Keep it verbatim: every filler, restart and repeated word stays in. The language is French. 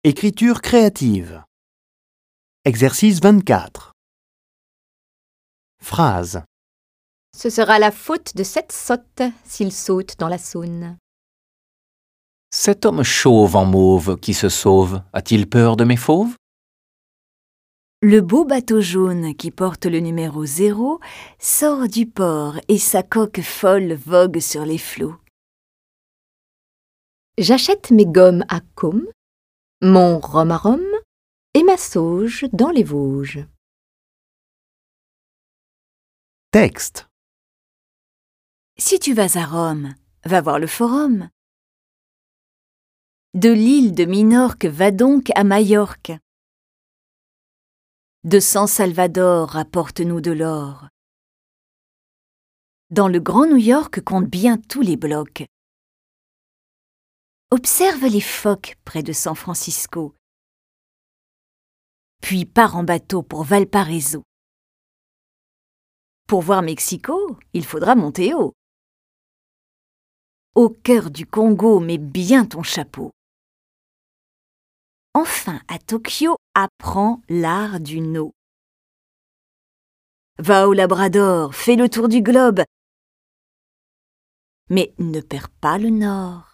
Écriture créative. Exercice vingt-quatre. Phrase. Ce sera la faute de cette sotte s'il saute dans la Saône. Cet homme chauve en mauve qui se sauve, a-t-il peur de mes fauves? Le beau bateau jaune qui porte le numéro zéro sort du port et sa coque folle vogue sur les flots. J'achète mes gommes à Côme, mon rhum à Rome et ma sauge dans les Vosges. Texte. Si tu vas à Rome, va voir le forum. De l'île de Minorque, va donc à Majorque. De San Salvador, apporte-nous de l'or. Dans le Grand New York, compte bien tous les blocs. Observe les phoques près de San Francisco. Puis pars en bateau pour Valparaiso. Pour voir Mexico, il faudra monter haut. Au cœur du Congo, mets bien ton chapeau. Enfin, à Tokyo, apprends l'art du no. Va au Labrador, fais le tour du globe. Mais ne perds pas le nord.